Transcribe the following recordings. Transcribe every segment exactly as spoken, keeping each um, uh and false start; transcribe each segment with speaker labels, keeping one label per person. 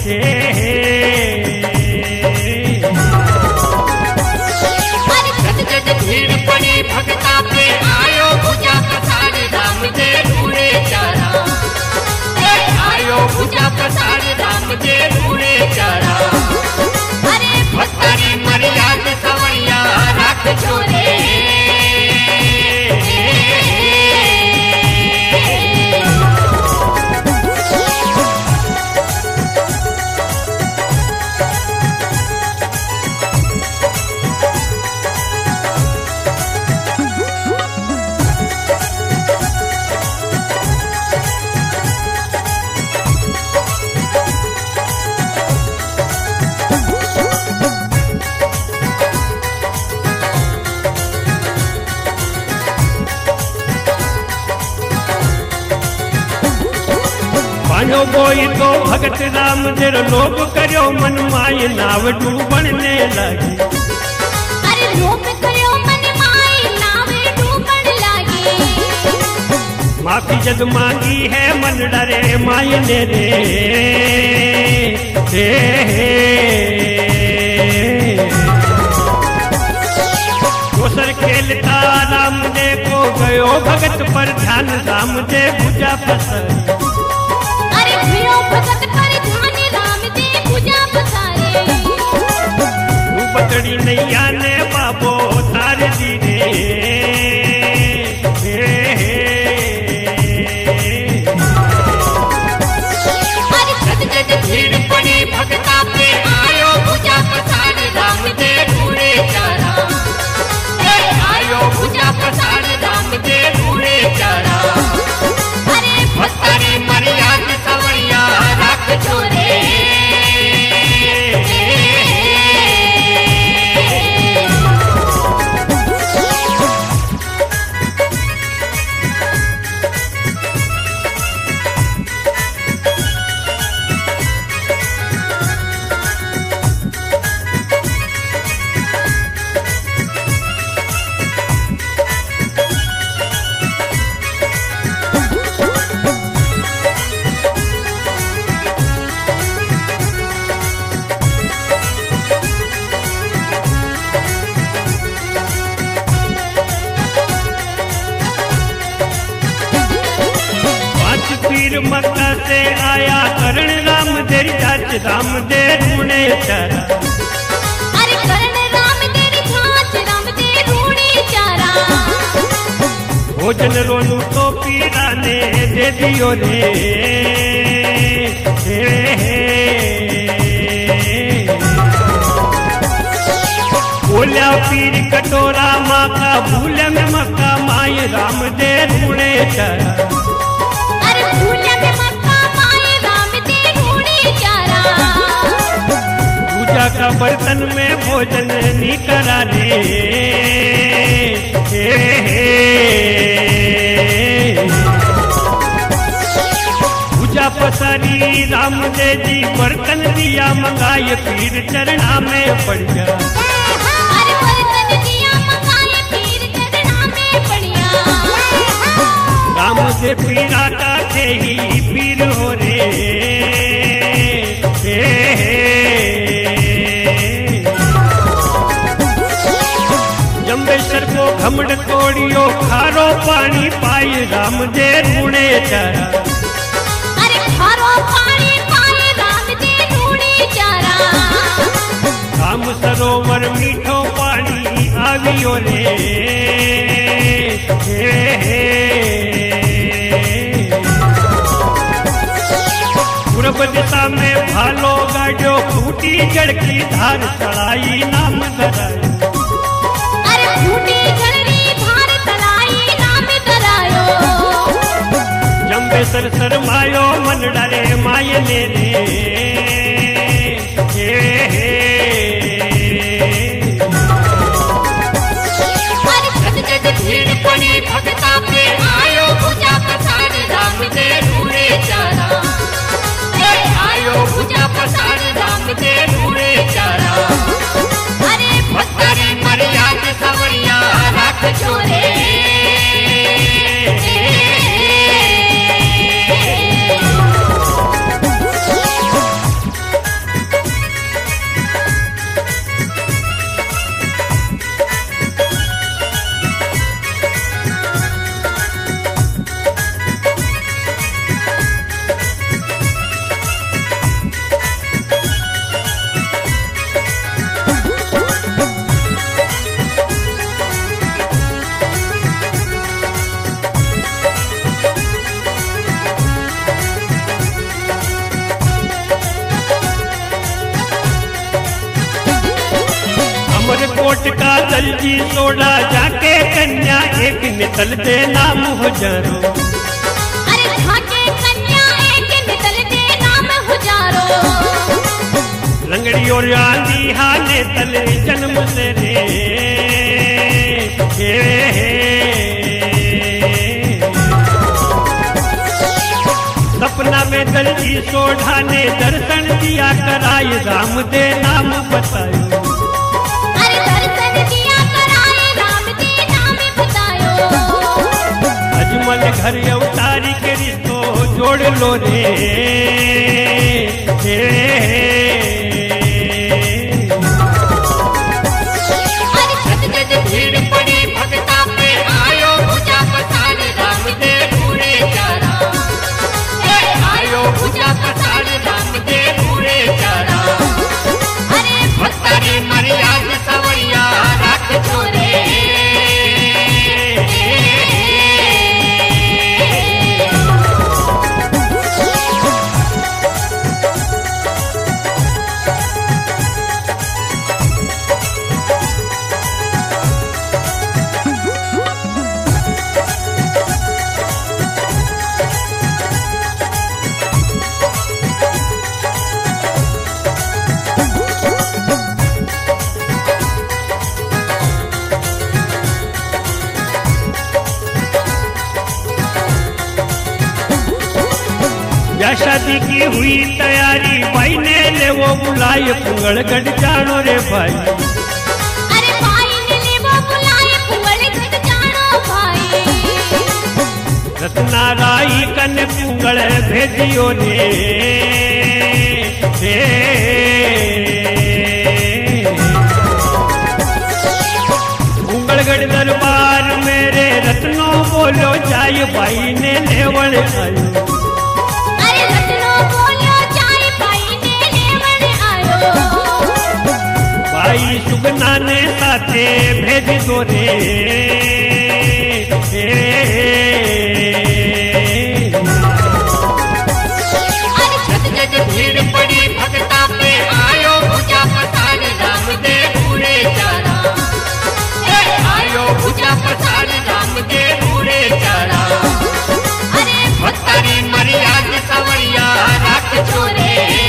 Speaker 1: अरे गद गद भीड़ पड़ी भगता पे आयो भुजा प्रसाद राम दे ढूंढे चारा, आयो भुजा प्रसाद राम दे ढूंढे चारा। अरे भक्तारी मर्याद सवैया राख छोरे,
Speaker 2: पानो बोई तो भगत राम जर लोभ करो मन माय नाव डूबने लगी।
Speaker 1: अरे लोभ करो मन माय नाव डूबने लगी।
Speaker 2: माफी जद मांगी है मन डरे माय ने रे हे दोसर खेलता राम दे को गयो भगत पर ध्यान राम दे भुजा पसर।
Speaker 1: भगत पर ध्यान राम दे भुजा पसारे,
Speaker 2: पतड़ी नैया ने बाबो तार दी रे
Speaker 1: अरे गद गद भीड़ पड़ी भगता पे आयो भुजा प्रसाद राम दे ढूंढे चारा, आयो भुजा प्रसाद राम दे ढूंढे चारा। अरे भक्तारी मर्याद सवैया राख छोरे,
Speaker 2: पीर मक्का से आया करण राम तेरी चाच राम दे ढूंढे चारा।
Speaker 1: अरे करण राम तेरी चाच राम दे ढूंढे चारा।
Speaker 2: भोजन रोनू तो पीरा ने दे दियो रे हे बोलिया पीर कटोरा माँ का भूल में मक्का माय राम दे ढूंढे चारा।
Speaker 1: भूले में मक्का माय राम दे ढूंढे चारा।
Speaker 2: पूजा का बर्तन में भोजन नहीं करा रे हे पूजा पसारी राम दे जी बर्तन दिया मंगाए पीर चरणा में पड़ गया।
Speaker 1: अरे बर्तन दिया मंगाए पीर चरणा में पड़ गया।
Speaker 2: राम दे पीरा का थे ही पीर हो रे हे जम्बेश्वर को घमड़ तोड़ियो खारो पानी पाई राम दे ढूंढे चारा।
Speaker 1: अरे खारो पानी पाई राम दे ढूंढे चारा।
Speaker 2: राम सरोवर मीठो पानी आवियो रे हे पूर्व दिशा में भालो गाड़ो फूटी जड़ की धार चढ़ाई नाम धरायो।
Speaker 1: अरे फूटी जड़ी धार चढ़ाई नाम धरायो।
Speaker 2: जम्बेश्वर शर्मायो मन डरे माय ने रे हे
Speaker 1: अरे गद गद भीड़ पड़ी भगता पे आयो भुजा प्रसाद राम दे ढूंढे चारा, आयो भुजा प्रसाद राम दे ढूंढे चारा। अरे भक्तारी मर्याद सवैया राख छोरे,
Speaker 2: मटका दलजी सोडा जाके कन्या एक निकल दे नाम हो जारो।
Speaker 3: अरे जाके कन्या एक निकल दे नाम हो जारो।
Speaker 2: लंगड़ी और आंधी हाने तले जन्म से रे हे हे। सपना में दलजी सोढ़ा ने दर्शन दिया कराए राम दे नाम बतायो।
Speaker 3: अरे दर्शन दिया कराए राम दे नाम बतायो।
Speaker 2: अजमल घर अवतारी के रिश्तो जोड़ लो रे हे हे।
Speaker 1: अरे खटखट भीड़ पड़ी भगता पे आयो भुजा पसार राम दे पूरे चारा। आयो भुजा पसार राम दे पूरे चारा।
Speaker 3: अरे
Speaker 1: भक्तारी मर्याद सवैया राख छोरे।
Speaker 2: या शादी की हुई तैयारी भाई ने ले वो बुलाए पुंगड़गढ़ जानो रे भाई।
Speaker 3: अरे भाई ने ले वो बुलाए पुंगड़गढ़ जानो भाई।
Speaker 2: रत्ना राई कन पुंगड़ भेजियो रे हे। पुंगड़गढ़ दरबार मेरे रत्नों बोलो जाय भाई ने लेवल आयो। भाई सुगना ने साथे भेज दो रे हे।
Speaker 1: अरे खटखट भीड़ पड़ी भगता पे आयो भुजा पसार राम दे पूरे चारा। आयो भुजा पसार राम दे पूरे चारा।
Speaker 3: अरे
Speaker 1: भक्तारी मर्याद सवैया राख छोरे।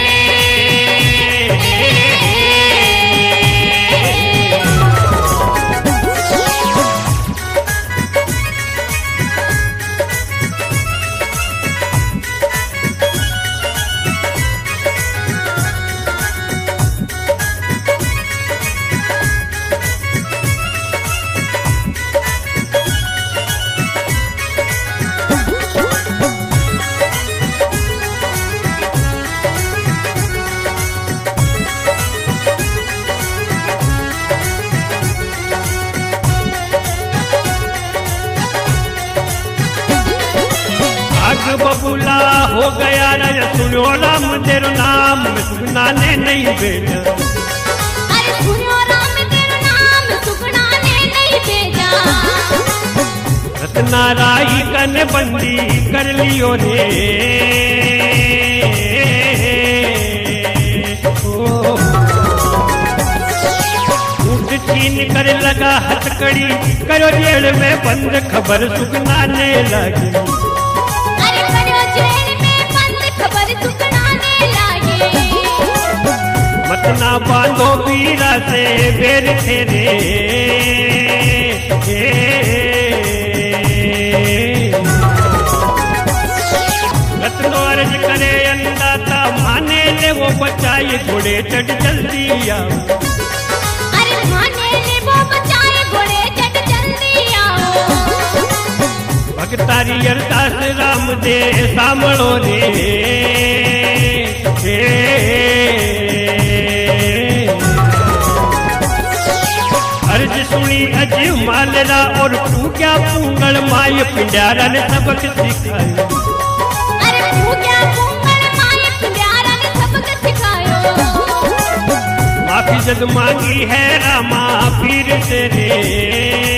Speaker 2: बबूला हो गया राजा सुनो राम तेरो नाम सुगना ने नहीं भेजा।
Speaker 3: अरे सुनो राम तेरो नाम सुगना ने नहीं भेजा।
Speaker 2: रत्ना राई कन बंदी कर लियो रे ऊँट छीन कर लगा हथकड़ी करो जेल में बंद खबर सुगना ने लगी। मतना बांधो वीरा से बेर थे रत्नो अर्ज करे अन्नदाता माने ले वो बचाए घोड़े चढ़ जल्दी आओ।
Speaker 3: अरे माने ले वो बचाए घोड़े चढ़ जल्दी आओ।
Speaker 2: भगतारी अरदास राम दे सामड़ो रे हे। अर्ज सुनी अज मालरा और पूजा पुंगड़ माय पिंडारा ने सबक सिखायो।
Speaker 3: अरे पूजा पुंगड़ माय पिंडारा ने सबक सिखायो।
Speaker 2: माफी जद मांगी है रामा फिर से रे